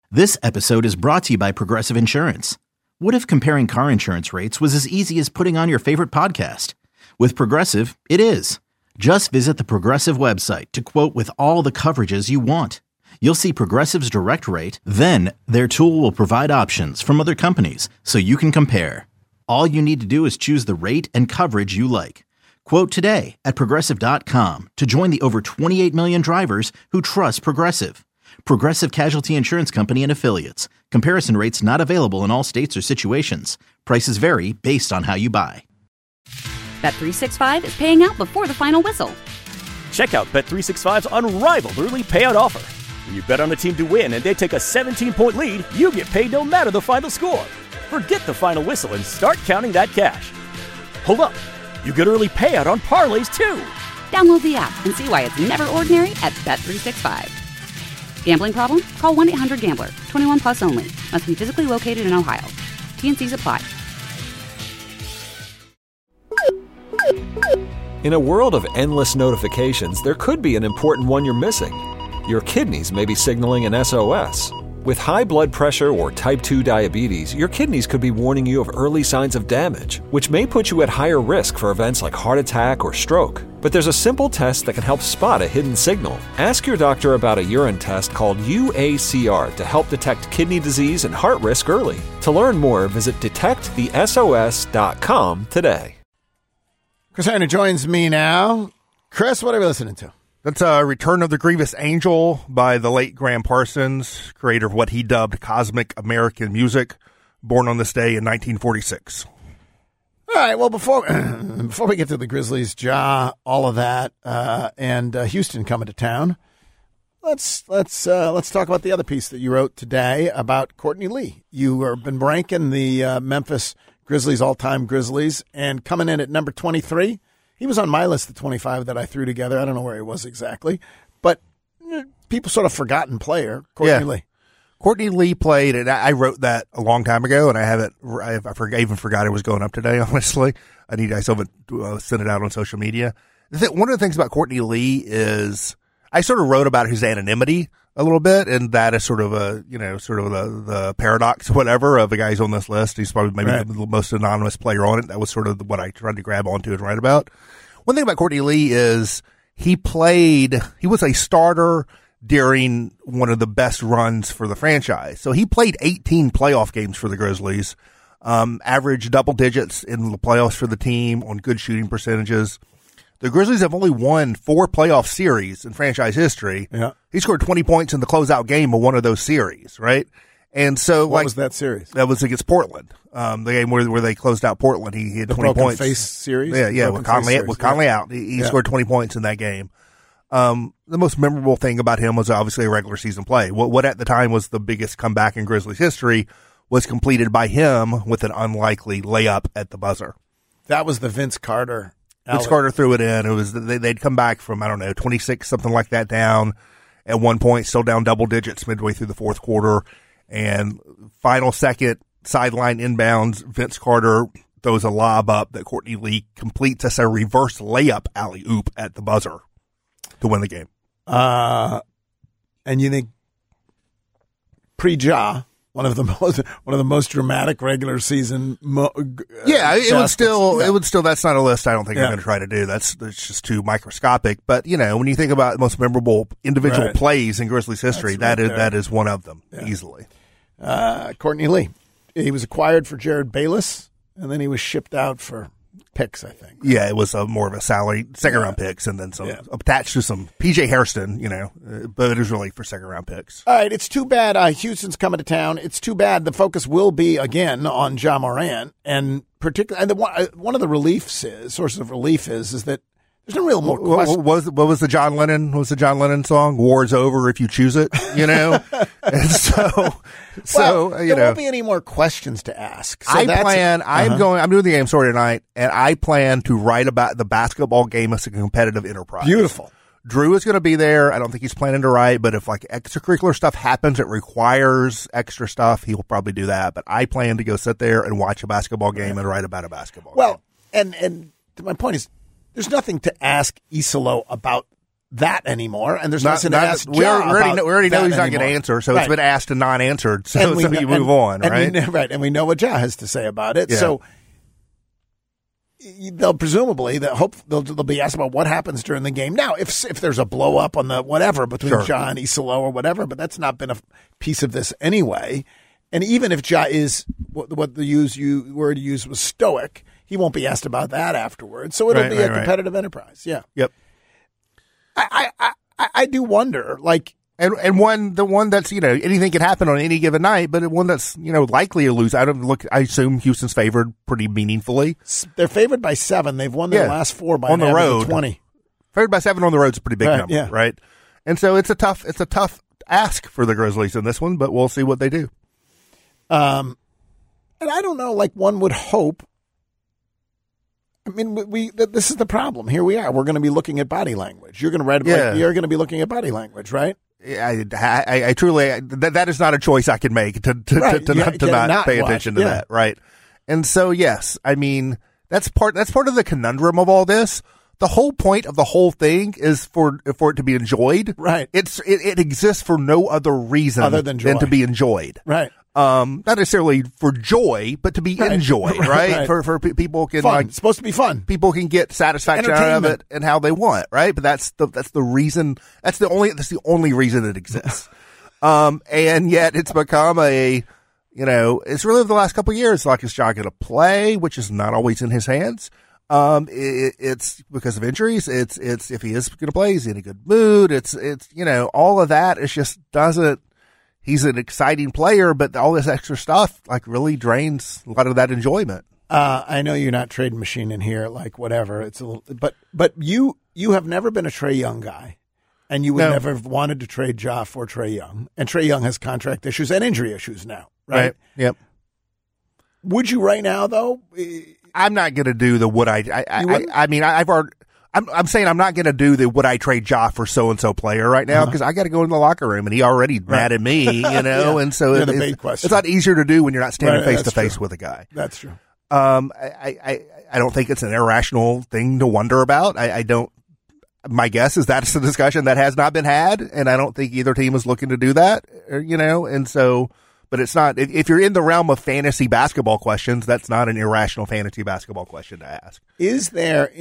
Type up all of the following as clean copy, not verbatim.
This episode is brought to you by Progressive Insurance. What if comparing car insurance rates was as easy as putting on your favorite podcast? With Progressive, it is. Just visit the Progressive website to quote with all the coverages you want. You'll see Progressive's direct rate, then their tool will provide options from other companies so you can compare. All you need to do is choose the rate and coverage you like. Quote today at Progressive.com to join the over 28 million drivers who trust Progressive. Progressive Casualty Insurance Company and Affiliates. Comparison rates not available in all states or situations. Prices vary based on how you buy. Bet365 is paying out before the final whistle. Check out Bet365's unrivaled early payout offer. When you bet on a team to win and they take a 17-point lead, you get paid no matter the final score. Forget the final whistle and start counting that cash. Hold up. You get early payout on parlays, too. Download the app and see why it's never ordinary at Bet365. Gambling problem? Call 1-800-GAMBLER. 21 plus only. Must be physically located in Ohio. T&Cs apply. In a world of endless notifications, there could be an important one you're missing. Your kidneys may be signaling an SOS. With high blood pressure or type 2 diabetes, your kidneys could be warning you of early signs of damage, which may put you at higher risk for events like heart attack or stroke. But there's a simple test that can help spot a hidden signal. Ask your doctor about a urine test called UACR to help detect kidney disease and heart risk early. To learn more, visit detectthesos.com today. Chris Hanna joins me now. Chris, what are we listening to? That's Return of the Grievous Angel by the late Graham Parsons, creator of what he dubbed Cosmic American Music, born on this day in 1946. All right, well, before we get to the Grizzlies, Ja, all of that, and Houston coming to town, let's talk about the other piece that you wrote today about Courtney Lee. You have been ranking the Memphis Grizzlies, all-time Grizzlies, and coming in at number 23. He was on my list of 25 that I threw together. I don't know where he was exactly, but people sort of forgotten player, Courtney Lee. Courtney Lee played, and I wrote that a long time ago, and I even forgot it was going up today, honestly. I still haven't sent it out on social media. One of the things about Courtney Lee is I sort of wrote about his anonymity a little bit, and that is sort of the paradox, whatever, of the guys on this list. He's probably maybe the most anonymous player on it. That was sort of what I tried to grab onto and write about. One thing about Courtney Lee is he was a starter during one of the best runs for the franchise. So he played 18 playoff games for the Grizzlies, averaged double digits in the playoffs for the team on good shooting percentages. The Grizzlies have only won 4 playoff series in franchise history. Yeah. He scored 20 points in the closeout game of one of those series, right? And so, what was that series? That was against Portland. The game where they closed out Portland. He had 20 points. Face series? Yeah, with Conley out. He scored 20 points in that game. The most memorable thing about him was obviously a regular season play. What at the time was the biggest comeback in Grizzlies history was completed by him with an unlikely layup at the buzzer. That was the Vince Carter. Vince Carter threw it in. It was they'd come back from 26, something like that, down at one point, still down double digits midway through the fourth quarter, and final second sideline inbounds. Vince Carter throws a lob up that Courtney Lee completes as a reverse layup alley oop at the buzzer to win the game. And you think pre-Ja, one of the most dramatic regular season. It would still. That's not a list I don't think I'm going to try to do. That's just too microscopic. But when you think about the most memorable individual plays in Grizzlies history, that is one of them easily. Courtney Lee, he was acquired for Jared Bayless, and then he was shipped out for picks, I think. Yeah, it was more of a salary, second-round picks, and then some attached to some P.J. Hairston, but it was really for second-round picks. All right, it's too bad Houston's coming to town. It's too bad the focus will be, again, on Ja Morant, and particularly, one of the sources of relief is that there's no real more question. What was the John Lennon song? War's over if you choose it, And so there won't be any more questions to ask. So I'm doing the game story tonight, and I plan to write about the basketball game as a competitive enterprise. Beautiful. Drew is going to be there. I don't think he's planning to write, but if extracurricular stuff happens, it requires extra stuff, he will probably do that. But I plan to go sit there and watch a basketball game and write about a basketball game. And my point is, there's nothing to ask Isolo about that anymore, and there's nothing to ask we already know he's not going to answer, so right. It's been asked and not answered. So you move on, right? And we know what Ja has to say about it. Yeah. So they'll presumably they'll be asked about what happens during the game. Now, if there's a blow up on the whatever between Ja and Isalo or whatever, but that's not been a piece of this anyway. And even if Ja is what the word used was stoic, he won't be asked about that afterwards. So it'll be a competitive enterprise. Yeah. Yep. I do wonder, like, and the one that's anything can happen on any given night, but one that's likely to lose. I assume Houston's favored pretty meaningfully. They're favored by 7. They've won their last 4 by on the road. 20. Favored by 7 on the road is a pretty big number, right? And so it's a tough ask for the Grizzlies in this one, but we'll see what they do. And I don't know, like one would hope. I mean, this is the problem. Here we are. We're going to be looking at body language. You're going to you're going to be looking at body language, right? I truly that is not a choice I can make to not pay attention to that, right? And so yes, I mean that's part of the conundrum of all this. The whole point of the whole thing is for it to be enjoyed, right? It exists for no other reason other than to be enjoyed, right? Not necessarily for joy, but to be enjoyed, right? For people can fun. It's supposed to be fun. People can get satisfaction out of it and how they want, right? But that's the reason. That's the only reason it exists. And yet it's become it's really the last couple of years, like, is Ja going to play, which is not always in his hands. It's because of injuries. It's if he is going to play, he's in a good mood. It's all of that. It just doesn't. He's an exciting player, but all this extra stuff like really drains a lot of that enjoyment. I know you're not trading machine in here, like whatever. It's a little, but you have never been a Trae Young guy, and you would never have wanted to trade Ja for Trae Young. And Trae Young has contract issues and injury issues now, right? Yep. Would you right now though? I'm not going to do the would I mean, I'm saying I'm not going to do the would I trade Ja for so-and-so player right now because I got to go in the locker room and he already mad at me, and so it's not easier to do when you're not standing face to face with a guy. That's true. I don't think it's an irrational thing to wonder about. I don't. My guess is that's a discussion that has not been had, and I don't think either team is looking to do that, and so. But it's not, if you're in the realm of fantasy basketball questions, that's not an irrational fantasy basketball question to ask. Is there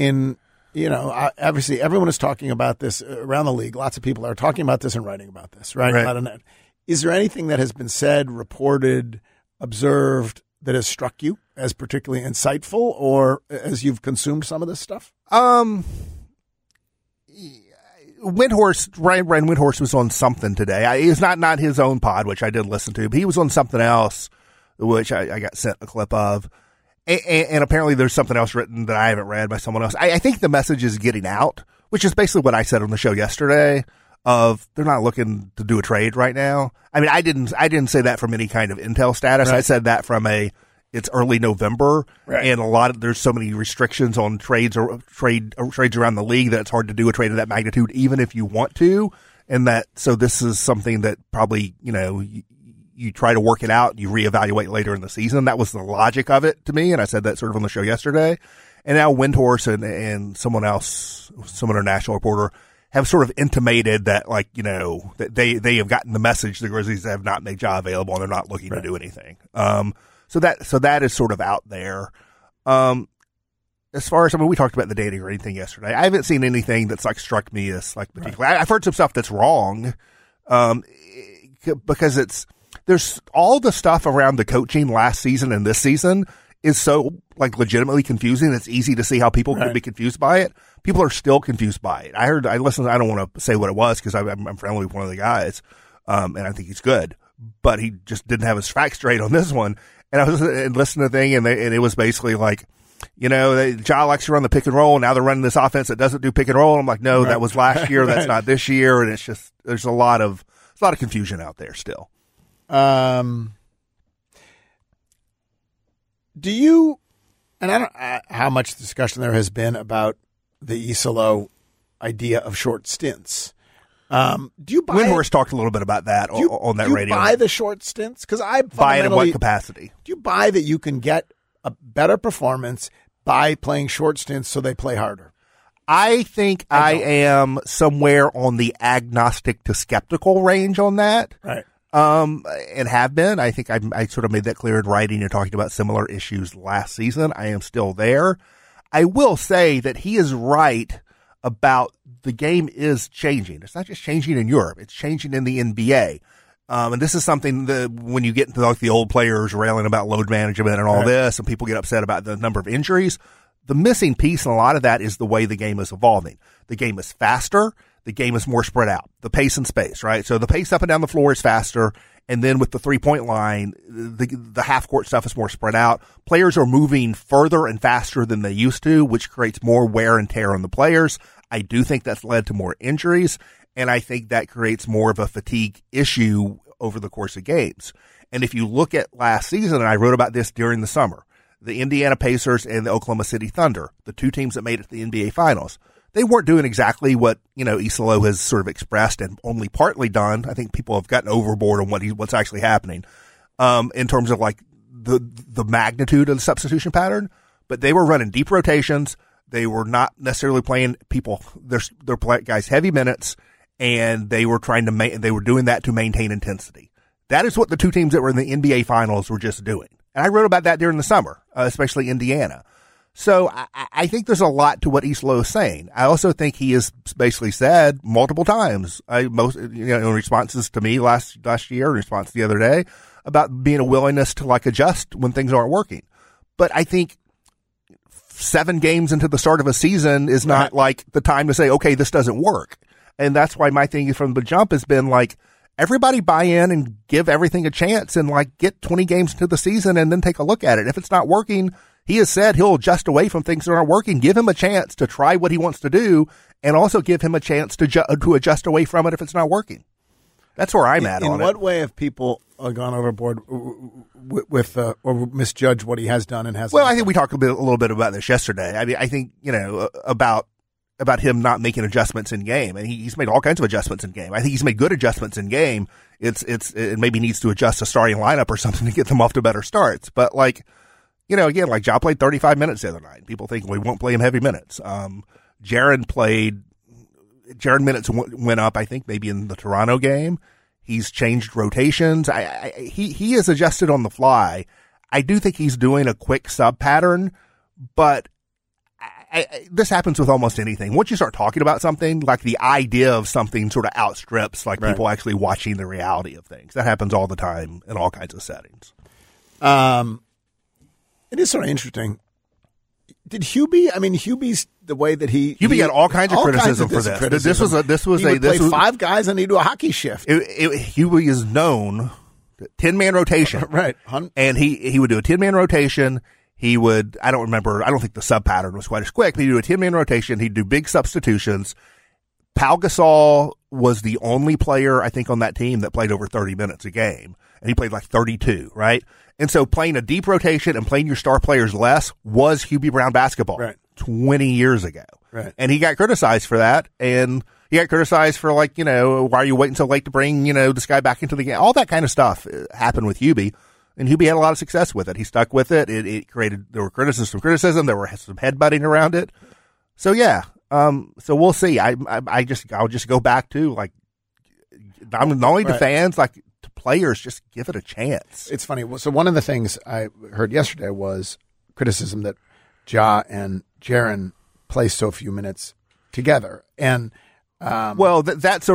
obviously everyone is talking about this around the league. Lots of people are talking about this and writing about this, right? Is there anything that has been said, reported, observed that has struck you as particularly insightful or as you've consumed some of this stuff? Ryan Windhorst was on something today. It's not his own pod, which I did listen to, but he was on something else, which I got sent a clip of. And apparently there's something else written that I haven't read by someone else. I think the message is getting out, which is basically what I said on the show yesterday of they're not looking to do a trade right now. I mean, I didn't say that from any kind of intel status. Right. I said that from it's early November, and there's so many restrictions on trades around the league that it's hard to do a trade of that magnitude, even if you want to. And so this is something that probably, you try to work it out, you reevaluate later in the season. That was the logic of it to me. And I said that sort of on the show yesterday. And now Windhorst and someone else, some international reporter have sort of intimated that that they have gotten the message the Grizzlies have not made Ja available and they're not looking to do anything. So that is sort of out there. As far as, we talked about the dating or anything yesterday. I haven't seen anything that's struck me as particular. Right. I've heard some stuff that's wrong, because there's all the stuff around the coaching last season and this season is so legitimately confusing. It's easy to see how people could be confused by it. People are still confused by it. I listened. I don't want to say what it was because I'm friendly with one of the guys, and I think he's good, but he just didn't have his facts straight on this one. And I was listening to the thing, and it was basically Ja likes to run the pick and roll. Now they're running this offense that doesn't do pick and roll. And I'm like, no, that was last year. That's not this year. And it's just there's a lot of confusion out there still. Do you? And I don't know how much discussion there has been about the Isalo idea of short stints. Do you buy Windhorst talked a little bit about that on that radio. Do you buy the short stints? Because I buy it in what capacity? Do you buy that you can get a better performance by playing short stints so they play harder? I think I am somewhere on the agnostic to skeptical range on that. Right. And have been. I think I sort of made that clear in writing and talking about similar issues last season. I am still there. I will say that he is right about the game is changing. It's not just changing in Europe. It's changing in the NBA. And this is something that when you get into like the old players railing about load management and all this, and people get upset about the number of injuries, the missing piece in a lot of that is the way the game is evolving. The game is faster. The game is more spread out. The pace and space, right? So the pace up and down the floor is faster. And then with the 3-point line, the half-court stuff is more spread out. Players are moving further and faster than they used to, which creates more wear and tear on the players. I do think that's led to more injuries, and I think that creates more of a fatigue issue over the course of games. And if you look at last season, and I wrote about this during the summer, the Indiana Pacers and the Oklahoma City Thunder, the two teams that made it to the NBA Finals, they weren't doing exactly what, Isolo has sort of expressed and only partly done. I think people have gotten overboard on what's actually happening, in terms of like the magnitude of the substitution pattern, but they were running deep rotations. They were not necessarily playing their guys heavy minutes, and they were they were doing that to maintain intensity. That is what the two teams that were in the NBA Finals were just doing. And I wrote about that during the summer, especially Indiana. So I think there's a lot to what Isolo is saying. I also think he has basically said multiple times, in responses to me last year, in response the other day, about being a willingness to like adjust when things aren't working. But I think 7 games into the start of a season is not like the time to say, okay, this doesn't work. And that's why my thing from the jump has been like, everybody buy in and give everything a chance and like get 20 games into the season and then take a look at it. If it's not working, he has said he'll adjust away from things that aren't working. Give him a chance to try what he wants to do, and also give him a chance to adjust away from it if it's not working. That's where I'm at on it. In what way have people gone overboard with or misjudged what he has done and hasn't? Well, I think we talked a little bit about this yesterday. I mean, I think about him not making adjustments in game, and he's made all kinds of adjustments in game. I think he's made good adjustments in game. It maybe needs to adjust a starting lineup or something to get them off to better starts, but like. Again, like Ja played 35 minutes the other night. People think we won't play him heavy minutes. Jaren minutes went up, I think, maybe in the Toronto game. He's changed rotations. He has adjusted on the fly. I do think he's doing a quick sub pattern, but this happens with almost anything. Once you start talking about something, like the idea of something sort of outstrips like people actually watching the reality of things. That happens all the time in all kinds of settings. It is sort of interesting. Did Hubie? I mean, Hubie's the way that Hubie had all kinds of criticism for this. This was he would play 5 guys and he'd do a hockey shift. Hubie is known 10-man rotation, right? And he would do a 10-man rotation. He would. I don't think the sub pattern was quite as quick. But he'd do a 10-man rotation. He'd do big substitutions. Pau Gasol was the only player I think on that team that played over 30 minutes a game, and he played like 32, right? And so playing a deep rotation and playing your star players less was Hubie Brown basketball 20 years ago. Right. And he got criticized for that. And he got criticized for why are you waiting so late to bring, this guy back into the game? All that kind of stuff happened with Hubie. And Hubie had a lot of success with it. He stuck with it. There were criticism. There were some headbutting around it. So yeah. So we'll see. I'll just go back to not only to fans, to players, just give it a chance. It's funny. So one of the things I heard yesterday was criticism that Ja and Jaren play so few minutes together. And, that's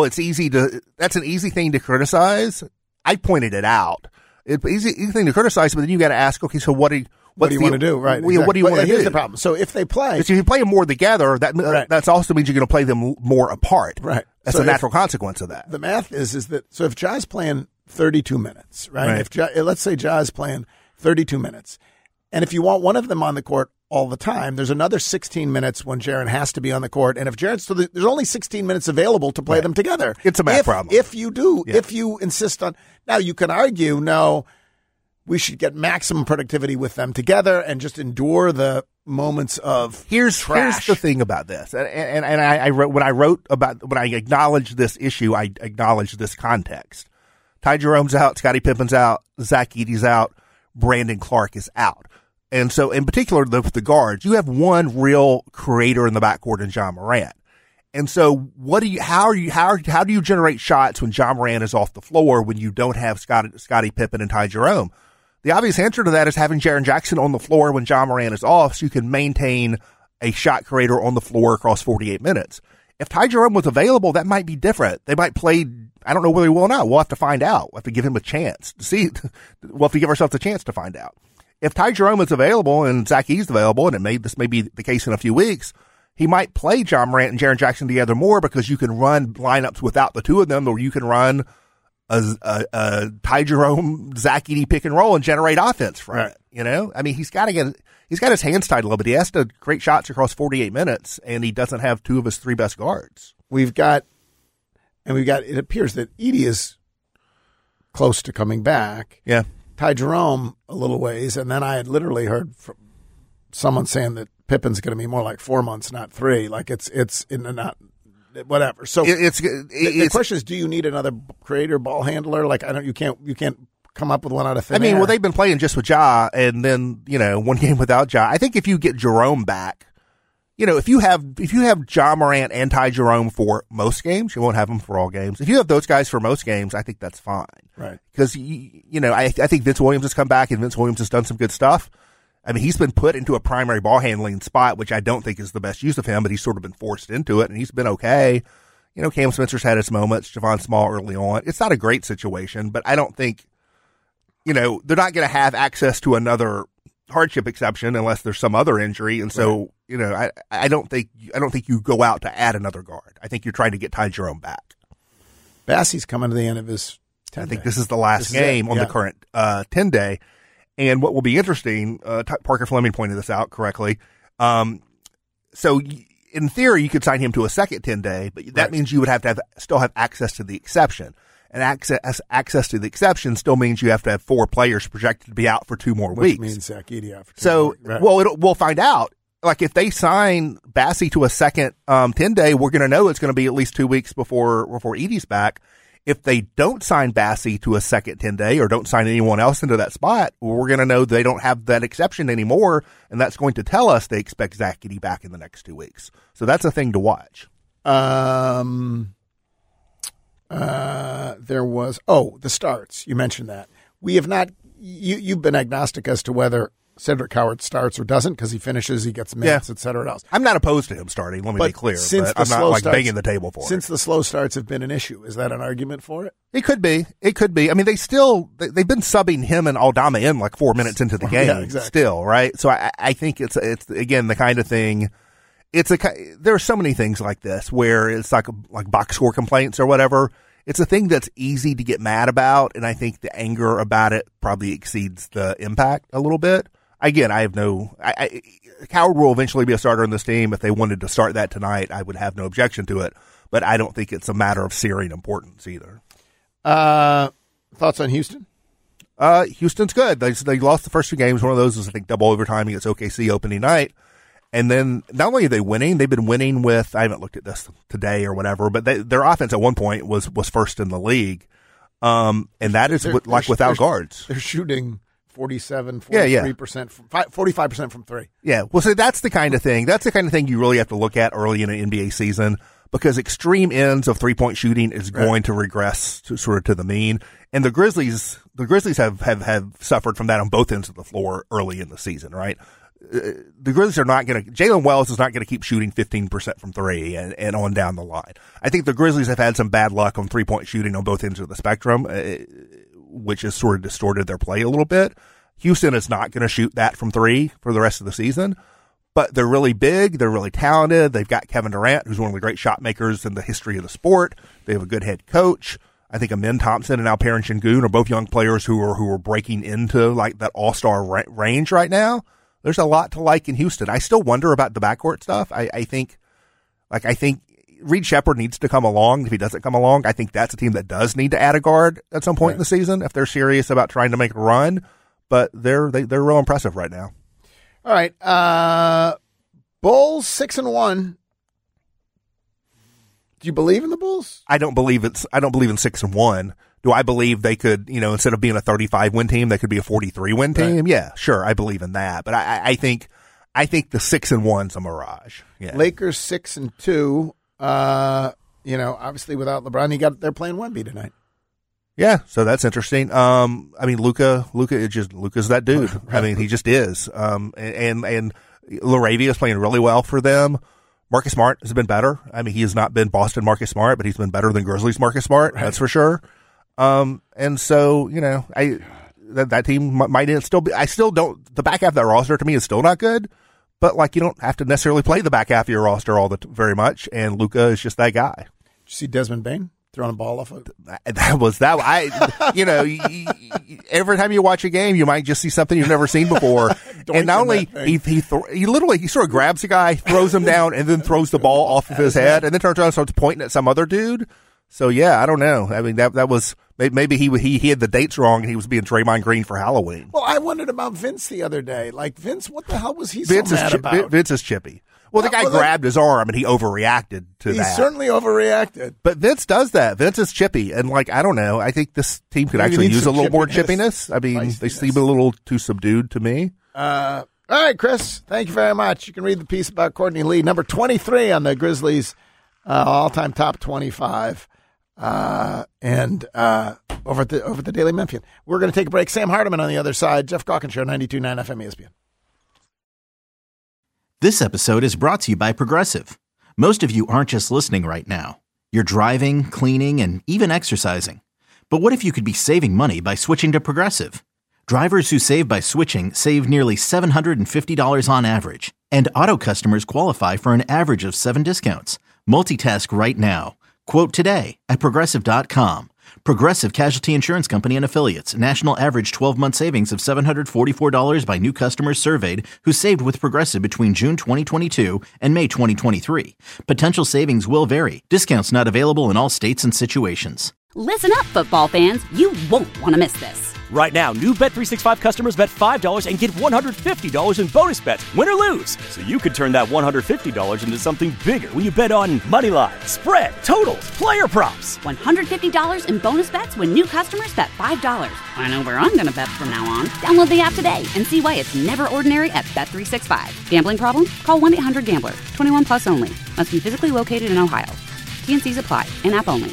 an easy thing to criticize. I pointed it out. It's an easy thing to criticize, but then you got to ask, okay, so what do you want to do? Right. Exactly. What do you want to do? Here's the problem. So if they play, if you play them more together, that also means you're going to play them more apart. Right. That's a natural consequence of that. The math is that so if Ja's playing 32 minutes, right? If let's say Ja's playing 32 minutes, and if you want one of them on the court all the time, there's another 16 minutes when Jaren has to be on the court, and if Jaren's there's only 16 minutes available to play them together. It's a math problem. If you insist on, now you can argue, no, we should get maximum productivity with them together and just endure the moments of Here's the thing about this, and I wrote when I acknowledged this issue, I acknowledged this context. Ty Jerome's out, Scottie Pippen's out, Zach Edey's out, Brandon Clark is out. And so, in particular, the guards, you have one real creator in the backcourt in Ja Morant. And so, how do you generate shots when Ja Morant is off the floor when you don't have Scottie Pippen and Ty Jerome? The obvious answer to that is having Jaren Jackson on the floor when Ja Morant is off, so you can maintain a shot creator on the floor across 48 minutes. If Ty Jerome was available, that might be different. They might play. I don't know whether he will or not. We'll have to find out. We'll have to give him a chance to see. We'll have to give ourselves a chance to find out. If Ty Jerome is available and Zach Edey's available, and this may be the case in a few weeks, he might play Ja Morant and Jaren Jackson together more because you can run lineups without the two of them, or you can run a Ty Jerome, Zach Edey pick and roll and generate offense from it. You know, I mean, he's got his hands tied a little bit. He has to create shots across 48 minutes, and he doesn't have two of his three best guards. It appears that Edey is close to coming back. Yeah. Ty Jerome a little ways, and then I had literally heard from someone saying that Pippen's going to be more like 4 months, not 3. Like it's in the not whatever. So the question is, do you need another creator ball handler? Like you can't come up with one out of thin air. Well, they've been playing just with Ja, and then one game without Ja. I think if you get Jerome back, if you have Ja Morant and Ty Jerome for most games, you won't have them for all games. If you have those guys for most games, I think that's fine. Right. Because, I think Vince Williams has come back and Vince Williams has done some good stuff. I mean, he's been put into a primary ball handling spot, which I don't think is the best use of him, but he's sort of been forced into it and he's been okay. Cam Spencer's had his moments, Javon Small early on. It's not a great situation, but I don't think, they're not going to have access to another hardship exception unless there's some other injury. And so, I don't think you go out to add another guard. I think you're trying to get Ty Jerome back. Bassey's coming to the end of his 10-day. I think this is the last game on the current 10-day. And what will be interesting, Parker Fleming pointed this out correctly. So in theory, you could sign him to a second 10-day, but that means you would have to still have access to the exception. And access to the exception still means you have to have 4 players projected to be out for 2 more weeks. Which means Zach Edey out for 2 more weeks. Right. Well, we'll find out. Like if they sign Bassey to a second 10-day, we're going to know it's going to be at least 2 weeks before Edey's back. If they don't sign Bassey to a second 10-day or don't sign anyone else into that spot, we're going to know they don't have that exception anymore, and that's going to tell us they expect Zach Edey back in the next 2 weeks. So that's a thing to watch. There was the starts. You mentioned that. We have not. You've been agnostic as to whether Cedric Howard starts or doesn't because he finishes, he gets minutes, et cetera else. I'm not opposed to him starting. Let me be clear. But I'm not banging the table for it. Since the slow starts have been an issue, is that an argument for it? It could be. I mean, they've been subbing him and Aldama in like 4 minutes into the game. Yeah, exactly. Still, right? So I think it's again the kind of thing. There are so many things like this where it's like box score complaints or whatever. It's a thing that's easy to get mad about, and I think the anger about it probably exceeds the impact a little bit. Again, Howard will eventually be a starter on this team. If they wanted to start that tonight, I would have no objection to it, but I don't think it's a matter of searing importance either. Thoughts on Houston? Houston's good. They lost the first 2 games. One of those was, I think, double overtime against OKC opening night. And then not only are they winning, they've been winning with, I haven't looked at this today or whatever, but their offense at one point was first in the league. And that is without guards. They're shooting 43%, 45% from 3. Yeah. Well, so that's the kind of thing. That's the kind of thing you really have to look at early in an NBA season because extreme ends of 3-point shooting is going to regress to the mean. And the Grizzlies have suffered from that on both ends of the floor early in the season, right? The Grizzlies are not going to, Jalen Wells is not going to keep shooting 15% from 3 and on down the line. I think the Grizzlies have had some bad luck on 3-point shooting on both ends of the spectrum, which has sort of distorted their play a little bit. Houston is not going to shoot that from 3 for the rest of the season, but they're really big. They're really talented. They've got Kevin Durant, who's one of the great shot makers in the history of the sport. They have a good head coach. I think Amin Thompson and Alperen Sengun are both young players who are breaking into like that all-star range right now. There's a lot to like in Houston. I still wonder about the backcourt stuff. I think Reed Shepherd needs to come along. If he doesn't come along, I think that's a team that does need to add a guard at some point in the season if they're serious about trying to make a run. But they're real impressive right now. All right, Bulls 6-1. Do you believe in the Bulls? I don't believe in 6-1. Do I believe they could, instead of being a 35 win team, they could be a 43 win team? Right. Yeah, sure. I believe in that. But I think the 6-1's a mirage. Yeah. Lakers 6-2. Obviously without LeBron, they're playing Wemby tonight. Yeah, so that's interesting. Luka Luka's that dude. Right. I mean, he just is. And LaRavia is playing really well for them. Marcus Smart has been better. I mean, he has not been Boston Marcus Smart, but he's been better than Grizzlies Marcus Smart. Right. That's for sure. And so, that team might still be, I still don't, the back half of that roster to me is still not good, but you don't have to necessarily play the back half of your roster very much. And Luka is just that guy. Did you see Desmond Bain throwing a ball off of every time you watch a game, you might just see something you've never seen before. And not only he sort of grabs a guy, throws him down, and then throws the ball off of his head, and then turns around and starts pointing at some other dude. So yeah, I don't know. I mean, that was maybe he had the dates wrong and he was being Draymond Green for Halloween. Well, I wondered about Vince the other day. Vince, what the hell was he so mad about? Vince is chippy. Well, the guy grabbed his arm and he overreacted to that. He certainly overreacted. But Vince does that. Vince is chippy. And I don't know. I think this team could actually use a little more chippiness. I mean, they seem a little too subdued to me. All right, Chris, thank you very much. You can read the piece about Courtney Lee, number 23 on the Grizzlies all-time top 25. And over at the Daily Memphian. We're going to take a break. Sam Hardiman on the other side. Jeff Calkins Show, 92.9 FM ESPN. This episode is brought to you by Progressive. Most of you aren't just listening right now. You're driving, cleaning, and even exercising. But what if you could be saving money by switching to Progressive? Drivers who save by switching save nearly $750 on average. And auto customers qualify for an average of 7 discounts. Multitask right now. Quote today at Progressive.com. Progressive Casualty Insurance Company and Affiliates. National average 12-month savings of $744 by new customers surveyed who saved with Progressive between June 2022 and May 2023. Potential savings will vary. Discounts not available in all states and situations. Listen up, football fans. You won't want to miss this. Right now, new Bet365 customers bet $5 and get $150 in bonus bets, win or lose. So you could turn that $150 into something bigger when you bet on money line, spread, totals, player props. $150 in bonus bets when new customers bet $5. I know where I'm going to bet from now on. Download the app today and see why it's never ordinary at Bet365. Gambling problem? Call 1-800-GAMBLER. 21 plus only. Must be physically located in Ohio. T&Cs apply. In-app only.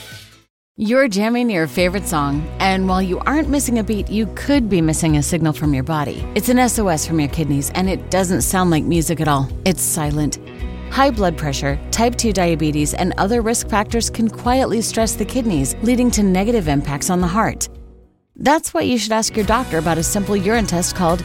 You're jamming your favorite song, and while you aren't missing a beat, you could be missing a signal from your body. It's an SOS from your kidneys, and it doesn't sound like music at all. It's silent. High blood pressure, type 2 diabetes, and other risk factors can quietly stress the kidneys, leading to negative impacts on the heart. That's why you should ask your doctor about a simple urine test called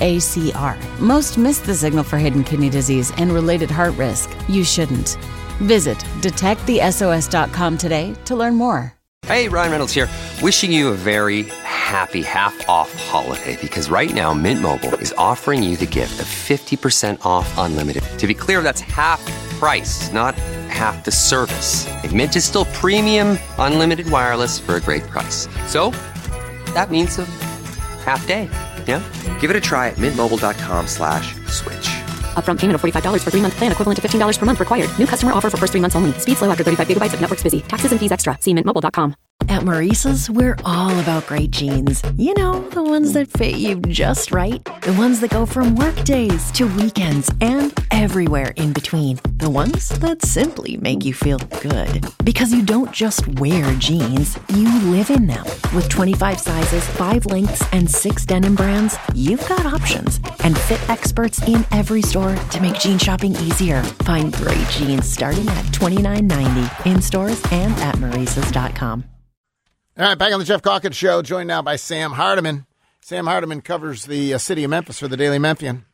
UACR. Most miss the signal for hidden kidney disease and related heart risk. You shouldn't. Visit detectthesos.com today to learn more. Hey, Ryan Reynolds here, wishing you a very happy half-off holiday, because right now Mint Mobile is offering you the gift of 50% off unlimited. To be clear, that's half price, not half the service. And Mint is still premium unlimited wireless for a great price. So that means a half day, yeah? Give it a try at mintmobile.com/switch. Upfront payment of $45 for 3-month plan, equivalent to $15 per month required. New customer offer for first 3 months only. Speed slow after 35 gigabytes if network's busy. Taxes and fees extra. See mintmobile.com. At Maurice's, we're all about great jeans. You know, the ones that fit you just right. The ones that go from work days to weekends and everywhere in between. The ones that simply make you feel good. Because you don't just wear jeans, you live in them. With 25 sizes, 5 lengths, and 6 denim brands, you've got options. And fit experts in every store to make jean shopping easier. Find great jeans starting at $29.90 in stores and at Maurice's.com. All right, back on the Jeff Calkins Show, joined now by Sam Hardiman. Sam Hardiman covers the city of Memphis for the Daily Memphian.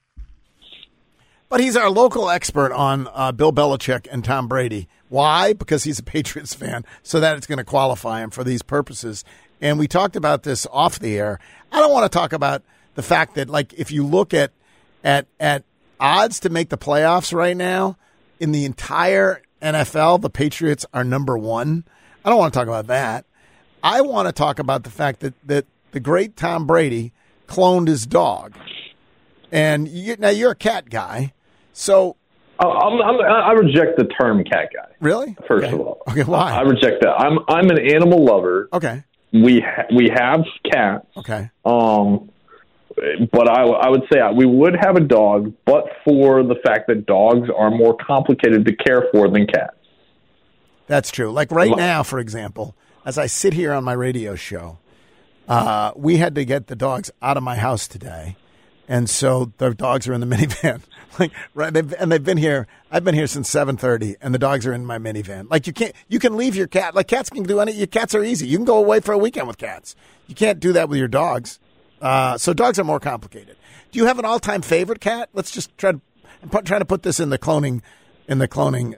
But he's our local expert on Bill Belichick and Tom Brady. Why? Because he's a Patriots fan, so that it's going to qualify him for these purposes. And we talked about this off the air. I don't want to talk about the fact that, if you look at odds to make the playoffs right now, in the entire NFL, the Patriots are number 1. I don't want to talk about that. I want to talk about the fact that the great Tom Brady cloned his dog. And now you're a cat guy, so I reject the term cat guy. Really? First of all. Okay, why? I reject that. I'm an animal lover. Okay. We have cats. Okay. But I would say we would have a dog, but for the fact that dogs are more complicated to care for than cats. That's true. Like right now, for example, as I sit here on my radio show, we had to get the dogs out of my house today. And so the dogs are in the minivan. They've been here. I've been here since 7:30, and the dogs are in my minivan. Like you can leave your cat. Like cats can do your cats are easy. You can go away for a weekend with cats. You can't do that with your dogs. So dogs are more complicated. Do you have an all-time favorite cat? Let's just try to put this in the cloning. Example.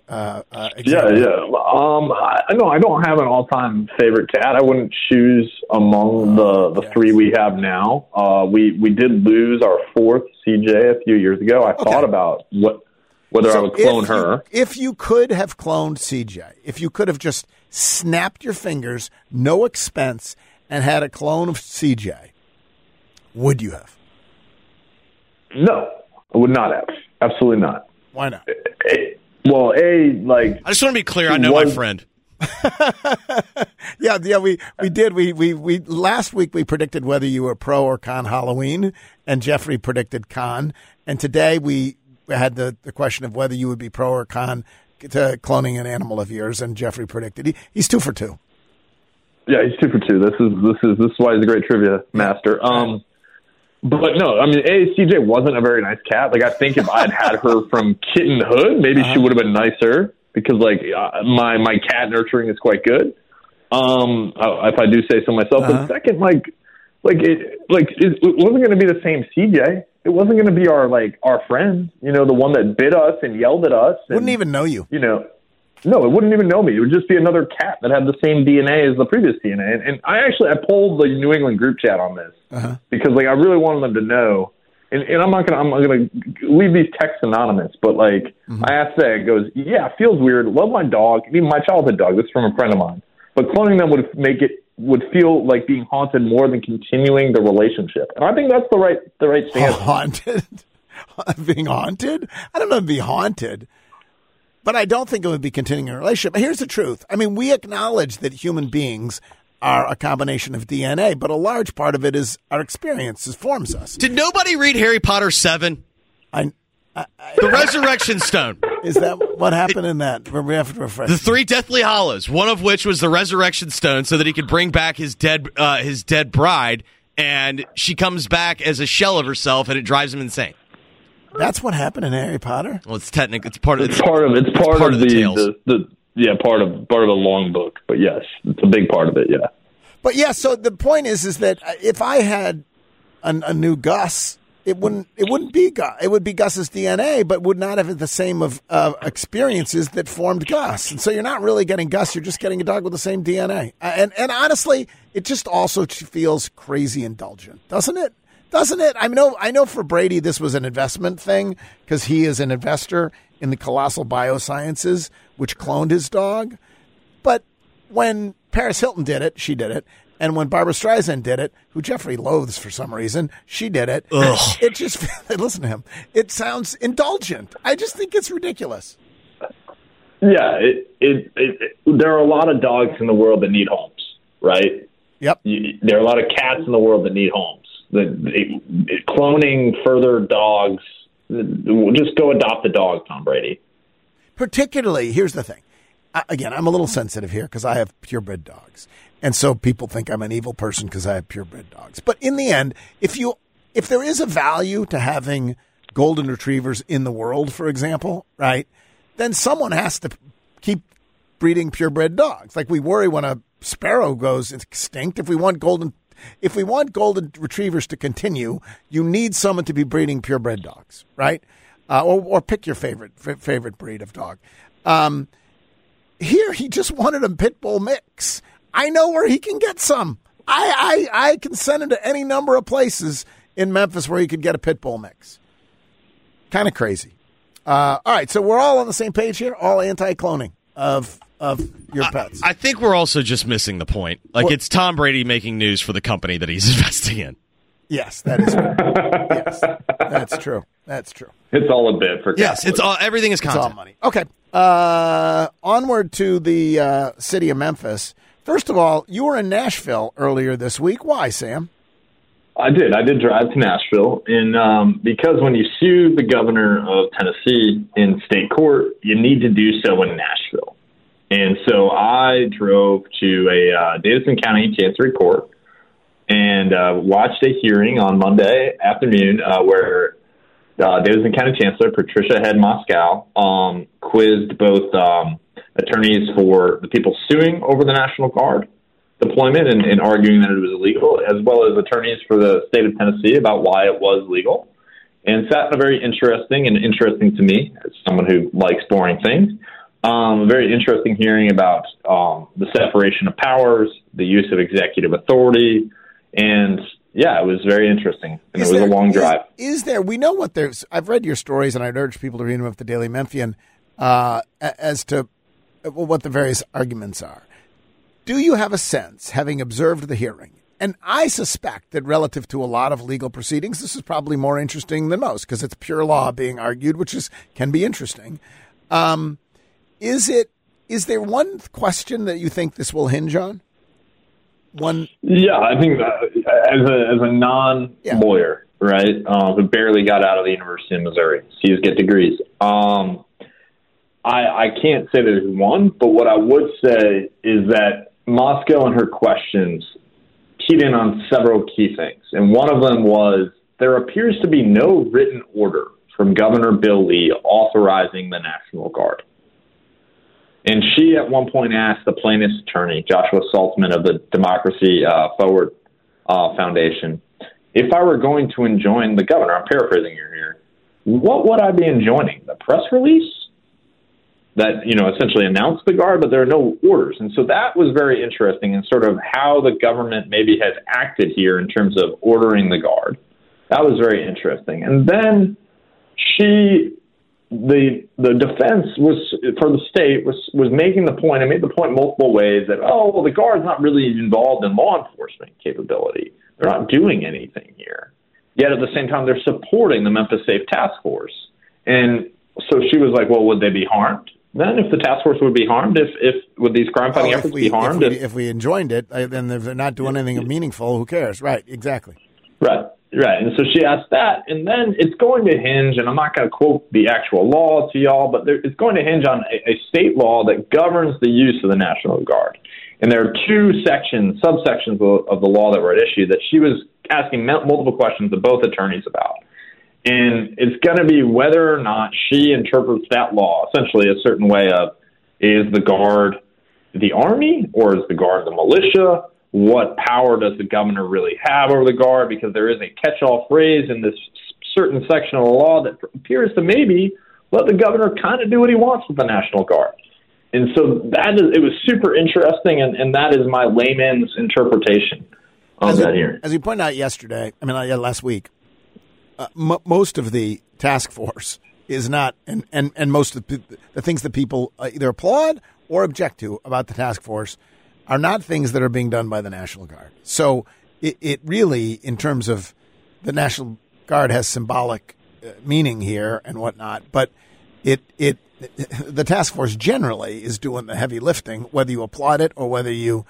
I don't have an all-time favorite cat. I wouldn't choose among the three we have now. We did lose our fourth CJ a few years ago. I thought about whether I would clone her. If you could have cloned CJ, if you could have just snapped your fingers, no expense, and had a clone of CJ, would you have? No, I would not have. Absolutely not. Why not? Well, I just want to be clear. I know my friend. Yeah, we did. We last week we predicted whether you were pro or con Halloween, and Jeffrey predicted con. And today we had the question of whether you would be pro or con to cloning an animal of yours, and Jeffrey predicted he's 2 for 2. Yeah, he's 2 for 2. This is why he's a great trivia master. But no, I mean, CJ wasn't a very nice cat. Like, I think if I'd had her from kittenhood, maybe she would have been nicer because, my cat nurturing is quite good. If I do say so myself. But second, it wasn't going to be the same CJ. It wasn't going to be our friend, the one that bit us and yelled at us. Wouldn't even know you. No, it wouldn't even know me. It would just be another cat that had the same DNA as the previous DNA. And I polled the New England group chat on this because I really wanted them to know. And I'm gonna leave these texts anonymous, but I asked that. It goes, yeah, it feels weird. Love my dog, even my childhood dog. This is from a friend of mine. But cloning them would feel like being haunted more than continuing the relationship. And I think that's the right stance. Haunted? Being haunted? I don't know if it'd be haunted. But I don't think it would be continuing a relationship. Here's the truth. I mean, we acknowledge that human beings are a combination of DNA, but a large part of it is our experiences forms us. Did nobody read Harry Potter 7? The Resurrection Stone. Is that what happened in that? We have to refresh. The 3 Deathly Hallows, one of which was the Resurrection Stone so that he could bring back his dead bride, and she comes back as a shell of herself, and it drives him insane. That's what happened in Harry Potter? Well, it's technically part of the tales. Part of the long book. But yes, it's a big part of it. Yeah. But yeah, so the point is that if I had a new Gus, it wouldn't be Gus. It would be Gus's DNA, but would not have the same of experiences that formed Gus. And so you're not really getting Gus. You're just getting a dog with the same DNA. And honestly, it just also feels crazy indulgent, doesn't it? Doesn't it? I know for Brady this was an investment thing because he is an investor in the Colossal Biosciences, which cloned his dog. But when Paris Hilton did it, she did it. And when Barbara Streisand did it, who Jeffrey loathes for some reason, she did it. Ugh. It just, listen to him, it sounds indulgent. I just think it's ridiculous. Yeah, there are a lot of dogs in the world that need homes, right? Yep. There are a lot of cats in the world that need homes. Cloning further dogs, just go adopt a dog, Tom Brady. Particularly, here's the thing. Again, I'm a little sensitive here because I have purebred dogs. And so people think I'm an evil person because I have purebred dogs. But in the end, if there is a value to having golden retrievers in the world, for example, right, then someone has to keep breeding purebred dogs. Like we worry when a sparrow goes extinct. If we want golden retrievers to continue, you need someone to be breeding purebred dogs, right? Or pick your favorite breed of dog. Here, he just wanted a pit bull mix. I know where he can get some. I can send him to any number of places in Memphis where he could get a pit bull mix. Kind of crazy. All right, so we're all on the same page here, all anti-cloning of your pets. I think we're also just missing the point. It's Tom Brady making news for the company that he's investing in. Yes, that is true. Yes, that's true. That's true. It's all a bit for Yes, it's all. Everything is It's content. all money. Okay. Onward to the city of Memphis. First of all, you were in Nashville earlier this week. Why, Sam? I did drive to Nashville, and because when you sue the governor of Tennessee in state court, you need to do so in Nashville. And so I drove to a Davidson County Chancery Court and watched a hearing on Monday afternoon where Davidson County Chancellor Patricia Head Moscow quizzed both attorneys for the people suing over the National Guard deployment and arguing that it was illegal, as well as attorneys for the state of Tennessee about why it was legal. And sat in a very interesting to me, as someone who likes boring things, a very interesting hearing about the separation of powers, the use of executive authority, and yeah, it was very interesting. And it was a long drive. Is there, we know what there's, I've read your stories, and I'd urge people to read them at the Daily Memphian as to what the various arguments are. Do you have a sense, having observed the hearing, and I suspect that relative to a lot of legal proceedings, this is probably more interesting than most because it's pure law being argued, which can be interesting. Is there one question that you think this will hinge on? One? Yeah, I think as a non-lawyer, right, who barely got out of the University of Missouri, C's get degrees. I can't say there's one, but what I would say is that Moscow and her questions keyed in on several key things. And one of them was there appears to be no written order from Governor Bill Lee authorizing the National Guard. And she at one point asked the plaintiff's attorney, Joshua Saltzman of the Democracy Forward Foundation, if I were going to enjoin the governor, I'm paraphrasing here, what would I be enjoining? The press release that, essentially announced the Guard, but there are no orders. And so that was very interesting in sort of how the government maybe has acted here in terms of ordering the Guard. That was very interesting. And then the defense was for the state was making the point, and made the point multiple ways that, the Guard's not really involved in law enforcement capability. They're not doing anything here. Yet at the same time, they're supporting the Memphis Safe Task Force. And so she was like, well, would they be harmed? Then if the task force would be harmed, if would these crime-fighting efforts be harmed? If we enjoined it, then if they're not doing anything meaningful, who cares? Right, exactly. Right. And so she asked that, and then it's going to hinge, and I'm not going to quote the actual law to y'all, but it's going to hinge on a state law that governs the use of the National Guard. And there are two subsections of the law that were at issue that she was asking multiple questions of both attorneys about. And it's going to be whether or not she interprets that law essentially a certain way of, is the Guard the Army or is the Guard the militia? What power does the governor really have over the Guard? Because there is a catch-all phrase in this certain section of the law that appears to maybe let the governor kind of do what he wants with the National Guard. And so it was super interesting, and that is my layman's interpretation of that hearing. As you pointed out last week, most of the task force is not, and most of the things that people either applaud or object to about the task force are not things that are being done by the National Guard. So it really, in terms of the National Guard, has symbolic meaning here and whatnot, but the task force generally is doing the heavy lifting, whether you applaud it or whether you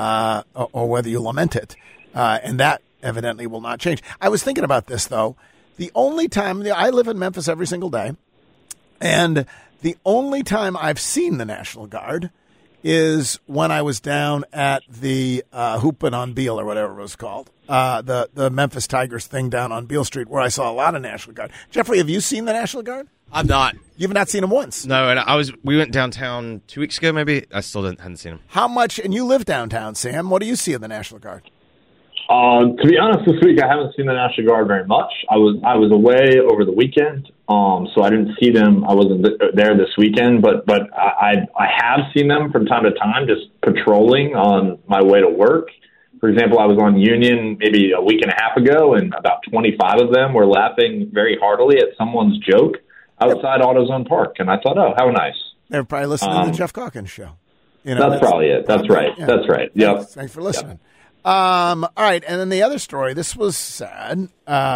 lament it, and that evidently will not change. I was thinking about this though. The only time I live in Memphis every single day, and the only time I've seen the National Guard is when I was down at the Hoopin' on Beale or whatever it was called, the Memphis Tigers thing down on Beale Street, where I saw a lot of National Guard. Jeffrey, have you seen the National Guard? I've not. You've not seen them once? No, and we went downtown 2 weeks ago, maybe. I still hadn't seen them. How much? And you live downtown, Sam. What do you see of the National Guard? To be honest, this week I haven't seen the National Guard very much. I was away over the weekend, so I didn't see them. I wasn't there this weekend, but I have seen them from time to time, just patrolling on my way to work. For example, I was on Union maybe a week and a half ago, and about 25 of them were laughing very heartily at someone's joke outside AutoZone Park, and I thought, oh, how nice. They're probably listening to the Jeff Calkins show. That's probably it. That's right. Yeah. That's right. Yep. Thanks for listening. All right, and then the other story. This was sad.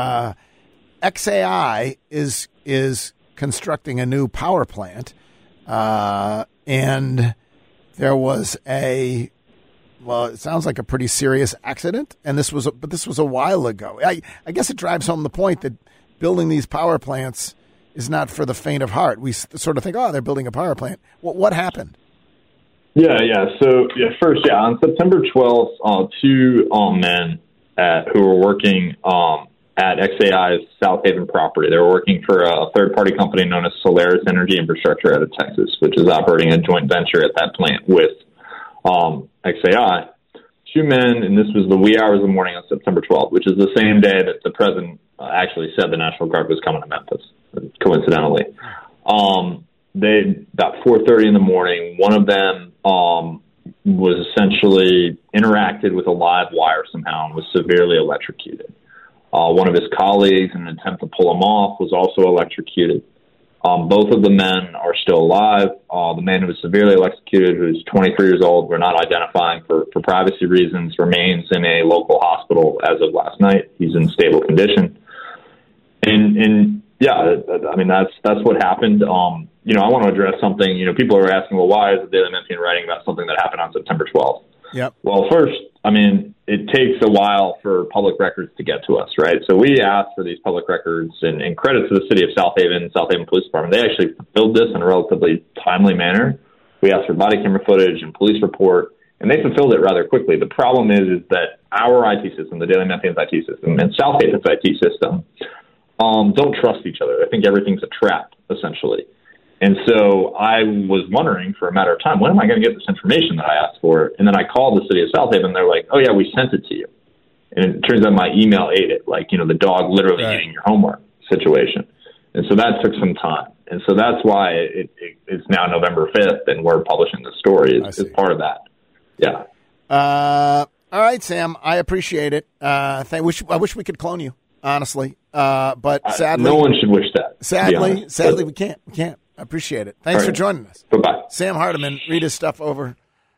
XAI is constructing a new power plant, and there was it sounds like a pretty serious accident. And this was a while ago. I guess it drives home the point that building these power plants is not for the faint of heart. We sort of think, oh, they're building a power plant. What happened? Yeah. So first, on September 12th, two men who were working at XAI's South Haven property. They were working for a third-party company known as Solaris Energy Infrastructure out of Texas, which is operating a joint venture at that plant with XAI. Two men, and this was the wee hours of the morning on September 12th, which is the same day that the president actually said the National Guard was coming to Memphis, coincidentally. About 4:30 in the morning, one of them was essentially interacted with a live wire somehow and was severely electrocuted. One of his colleagues, in an attempt to pull him off, was also electrocuted. Both of the men are still alive. The man who was severely electrocuted, who's 23 years old, we're not identifying for privacy reasons, remains in a local hospital as of last night. He's in stable condition. And yeah, I mean, that's what happened. I want to address something. People are asking, well, why is the Daily Memphian writing about something that happened on September 12th? Yep. Well, first, I mean, it takes a while for public records to get to us, right? So we asked for these public records, and credit to the city of South Haven Police Department. They actually fulfilled this in a relatively timely manner. We asked for body camera footage and police report, and they fulfilled it rather quickly. The problem is that our IT system, the Daily Memphian's IT system, and South Haven's IT system don't trust each other. I think everything's a trap, essentially. And so I was wondering for a matter of time, when am I going to get this information that I asked for? And then I called the city of South Haven. They're like, oh, yeah, we sent it to you. And it turns out my email ate it, like, the dog literally eating your homework situation. And so that took some time. And so that's why it's now November 5th, and we're publishing the story as part of that. Yeah. All right, Sam, I appreciate it. I wish we could clone you, honestly. But sadly, no one should wish that. Sadly, we can't. I appreciate it. Thanks for joining us. Bye-bye. Sam Hardiman, read his stuff over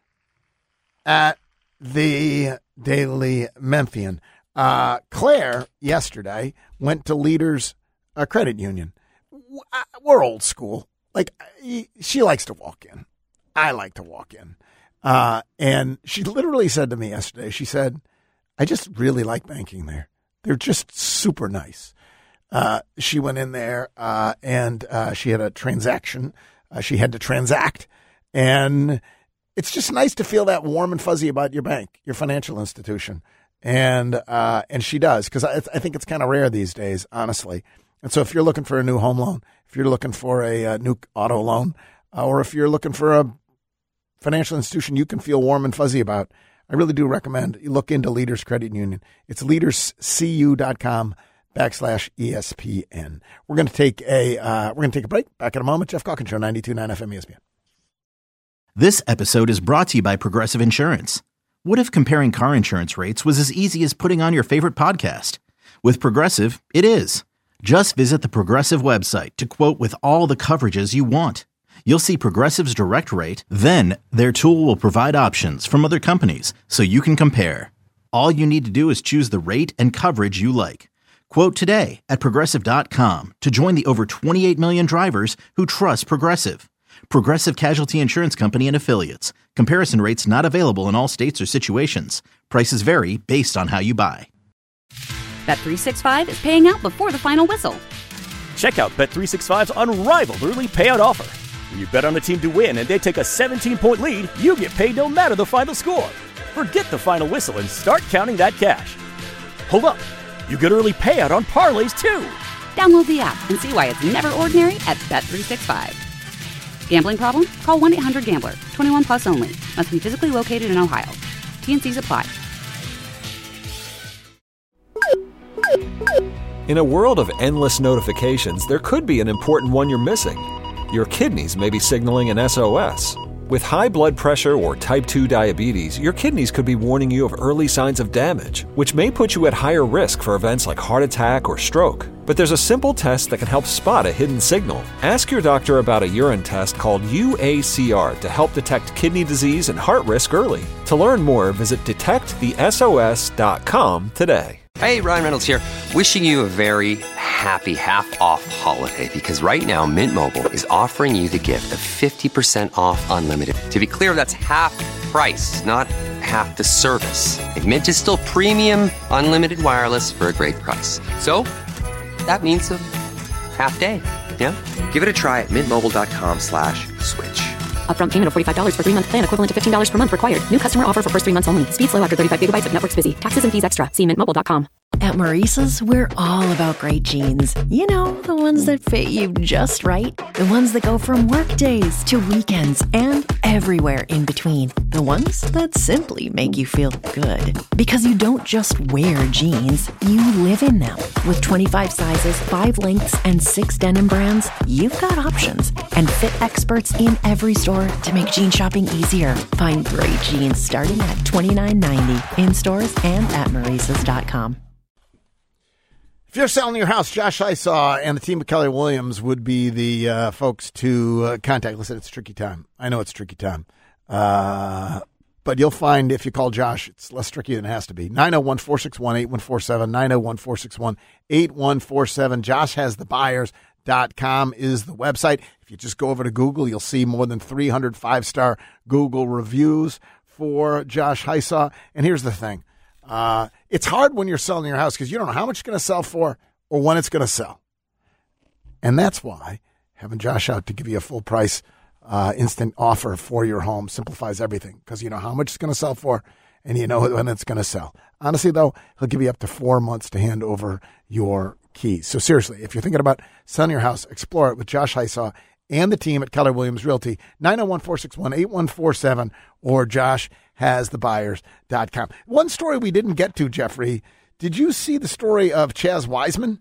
at the Daily Memphian. Claire, yesterday, went to Leaders Credit Union. We're old school. Like, she likes to walk in. I like to walk in. And she literally said to me yesterday, she said, I just really like banking there. They're just super nice. She went in there and she had a transaction. She had to transact. And it's just nice to feel that warm and fuzzy about your bank, your financial institution. And she does, because I think it's kind of rare these days, honestly. And so if you're looking for a new home loan, if you're looking for a new auto loan, or if you're looking for a financial institution you can feel warm and fuzzy about, I really do recommend you look into Leaders Credit Union. It's leaderscu.com/ESPN. We're going to take a break. Back in a moment. Jeff Calkins Show, 92.9 FM ESPN. This episode is brought to you by Progressive Insurance. What if comparing car insurance rates was as easy as putting on your favorite podcast? With Progressive, it is. Just visit the Progressive website to quote with all the coverages you want. You'll see Progressive's direct rate, then their tool will provide options from other companies so you can compare. All you need to do is choose the rate and coverage you like. Quote today at Progressive.com to join the over 28 million drivers who trust Progressive. Progressive Casualty Insurance Company and Affiliates. Comparison rates not available in all states or situations. Prices vary based on how you buy. Bet365 is paying out before the final whistle. Check out Bet365's unrivaled early payout offer. When you bet on a team to win and they take a 17-point lead, you get paid no matter the final score. Forget the final whistle and start counting that cash. Hold up. You get early payout on parlays, too. Download the app and see why it's never ordinary at Bet365. Gambling problem? Call 1-800-GAMBLER. 21 plus only. Must be physically located in Ohio. T&Cs apply. In a world of endless notifications, there could be an important one you're missing. Your kidneys may be signaling an SOS. With high blood pressure or type 2 diabetes, your kidneys could be warning you of early signs of damage, which may put you at higher risk for events like heart attack or stroke. But there's a simple test that can help spot a hidden signal. Ask your doctor about a urine test called UACR to help detect kidney disease and heart risk early. To learn more, visit detectthesos.com today. Hey, Ryan Reynolds here, wishing you a very happy half-off holiday because right now Mint Mobile is offering you the gift of 50% off unlimited. To be clear, that's half price, not half the service. And Mint is still premium unlimited wireless for a great price. So that means a half day, yeah? Give it a try at mintmobile.com/switch. Upfront payment of $45 for 3-month plan, equivalent to $15 per month required. New customer offer for first 3 months only. Speed slow after 35 gigabytes if network's busy. Taxes and fees extra. See mintmobile.com. At Maurice's, we're all about great jeans. You know, the ones that fit you just right. The ones that go from work days to weekends and everywhere in between. The ones that simply make you feel good. Because you don't just wear jeans, you live in them. With 25 sizes, 5 lengths, and 6 denim brands, you've got options. And fit experts in every store to make jean shopping easier. Find great jeans starting at $29.90 in stores and at Maurice's.com. If you're selling your house, Josh Hysaw and the team of Keller Williams would be the folks to contact. Listen, it's a tricky time. I know it's a tricky time. But you'll find if you call Josh, it's less tricky than it has to be. 901-461-8147, 901-461-8147. Josh has the buyers.com is the website. If you just go over to Google, you'll see more than 300 5-star Google reviews for Josh Hysaw. And here's the thing. It's hard when you're selling your house because you don't know how much it's going to sell for or when it's going to sell. And that's why having Josh out to give you a full price instant offer for your home simplifies everything because you know how much it's going to sell for and you know when it's going to sell. Honestly, though, he'll give you up to 4 months to hand over your keys. So seriously, if you're thinking about selling your house, explore it with Josh Hysaw and the team at Keller Williams Realty, 901-461-8147 or joshhasthebuyers.com. One story we didn't get to, Jeffrey. Did you see the story of Chaz Wiseman?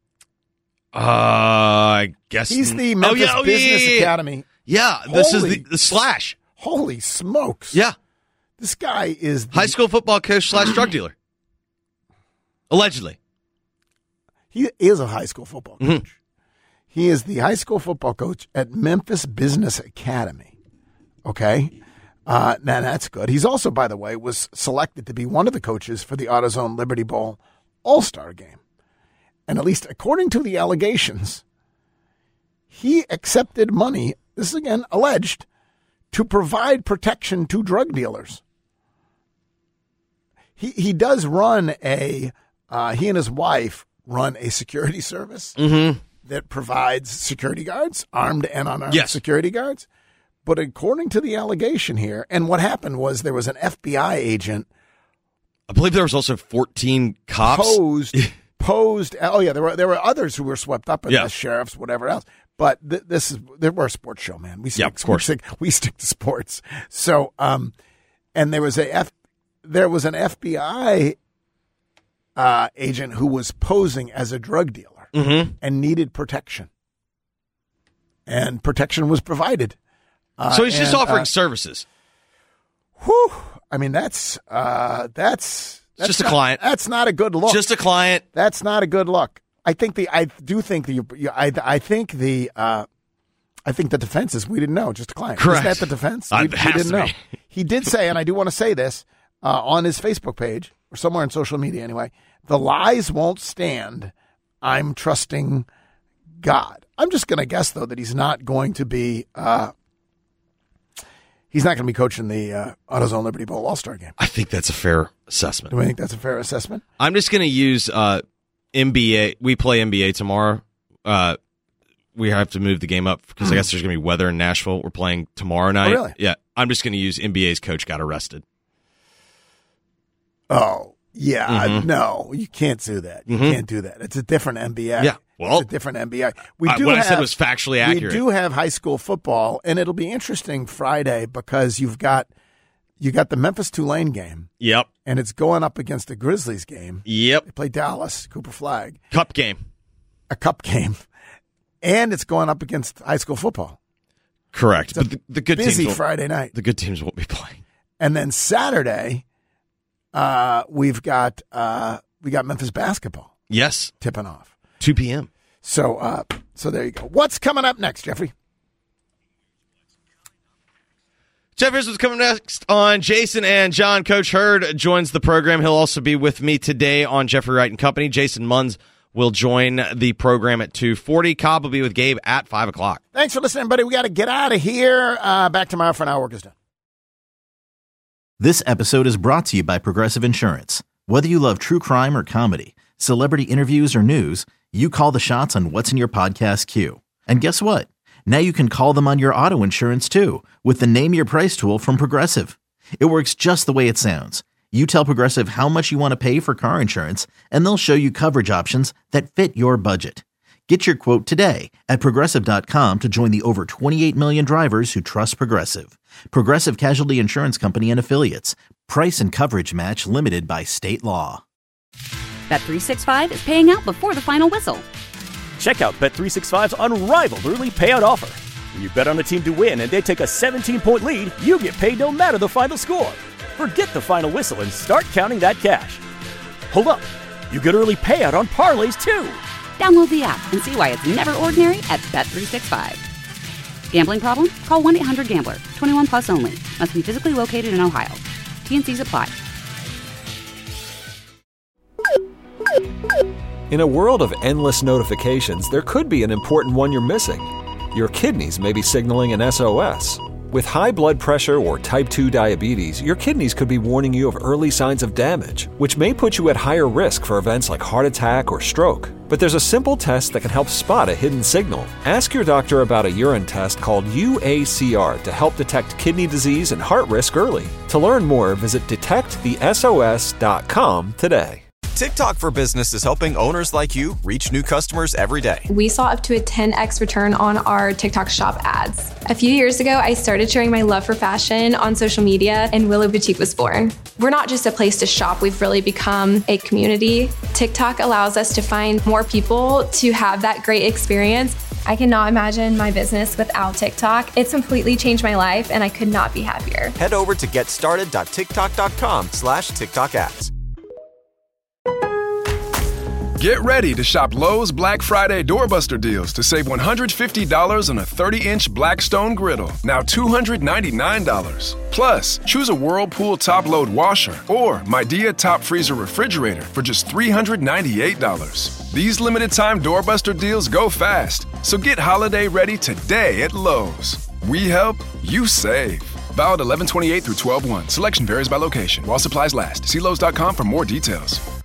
I guess. He's the Memphis Business Academy. Yeah, this is the Slash. Holy smokes. Yeah. This guy is high school football coach / drug dealer. Allegedly. He is a high school football coach. Mm-hmm. He is the high school football coach at Memphis Business Academy. Okay? Now, that's good. He's also, by the way, was selected to be one of the coaches for the AutoZone Liberty Bowl All-Star Game. And at least according to the allegations, he accepted money, this is again alleged, to provide protection to drug dealers. He does run he and his wife run a security service. Mm-hmm. That provides security guards, armed and unarmed security guards. But according to the allegation here, and what happened was there was an FBI agent. I believe there was also 14 cops. Posed. Oh, yeah, there were others who were swept up in this, sheriffs, whatever else. But we're a sports show, man. We stick to sports. So, and there was an FBI agent who was posing as a drug dealer. Mm-hmm. And needed protection. And protection was provided. So he's just offering services. Whew. I mean, that's just a client. That's not a good look. Just a client. That's not a good look. I think the defense is we didn't know, just a client. Correct. Is that the defense? We didn't know. He did say, and I do want to say this on his Facebook page or somewhere on social media anyway, the lies won't stand. I'm trusting God. I'm just going to guess, though, that he's not going to be coaching the AutoZone Liberty Bowl All-Star Game. I think that's a fair assessment. Do we think that's a fair assessment? I'm just going to use NBA. We play NBA tomorrow. We have to move the game up because I guess there's going to be weather in Nashville. We're playing tomorrow night. Oh, really? Yeah. I'm just going to use NBA's coach got arrested. Oh. Yeah, no, you can't do that. You can't do that. It's a different NBA. Yeah, well, it's a different NBA. What I said was factually accurate. We do have high school football, and it'll be interesting Friday because you got the Memphis Tulane game. Yep, and it's going up against the Grizzlies game. Yep, they play Dallas, Cooper Flag Cup game, a cup game, and it's going up against high school football. Correct. But the good busy teams Friday night. The good teams won't be playing. And then Saturday, we've got Memphis basketball. Yes, tipping off 2 p.m. So there you go. What's coming up next, Jeffrey? Jeff, here's what's coming next on Jason and John. Coach Hurd joins the program. He'll also be with me today on Jeffrey Wright and Company. Jason Munz will join the program at 2:40. Cobb will be with Gabe at 5 o'clock. Thanks for listening, buddy. We got to get out of here. Back tomorrow for an hour. Work is done. This episode is brought to you by Progressive Insurance. Whether you love true crime or comedy, celebrity interviews or news, you call the shots on what's in your podcast queue. And guess what? Now you can call them on your auto insurance too with the Name Your Price tool from Progressive. It works just the way it sounds. You tell Progressive how much you want to pay for car insurance, and they'll show you coverage options that fit your budget. Get your quote today at Progressive.com to join the over 28 million drivers who trust Progressive. Progressive Casualty Insurance Company and Affiliates. Price and coverage match limited by state law. Bet365 is paying out before the final whistle. Check out Bet365's unrivaled early payout offer. When you bet on a team to win and they take a 17-point lead, you get paid no matter the final score. Forget the final whistle and start counting that cash. Hold up. You get early payout on parlays, too. Download the app and see why it's never ordinary at Bet365. Gambling problem? Call 1-800-GAMBLER. 21 plus only. Must be physically located in Ohio. T&Cs apply. In a world of endless notifications, there could be an important one you're missing. Your kidneys may be signaling an SOS. With high blood pressure or type 2 diabetes, your kidneys could be warning you of early signs of damage, which may put you at higher risk for events like heart attack or stroke. But there's a simple test that can help spot a hidden signal. Ask your doctor about a urine test called UACR to help detect kidney disease and heart risk early. To learn more, visit detectthesos.com today. TikTok for Business is helping owners like you reach new customers every day. We saw up to a 10x return on our TikTok shop ads. A few years ago, I started sharing my love for fashion on social media, and Willow Boutique was born. We're not just a place to shop, we've really become a community. TikTok allows us to find more people to have that great experience. I cannot imagine my business without TikTok. It's completely changed my life, and I could not be happier. Head over to getstarted.tiktok.com/TikTok ads. Get ready to shop Lowe's Black Friday Doorbuster deals to save $150 on a 30-inch Blackstone griddle, now $299. Plus, choose a Whirlpool top-load washer or Midea top freezer refrigerator for just $398. These limited-time Doorbuster deals go fast, so get holiday ready today at Lowe's. We help, you save. Valid 11/28 through 12/1. Selection varies by location. While supplies last. See Lowe's.com for more details.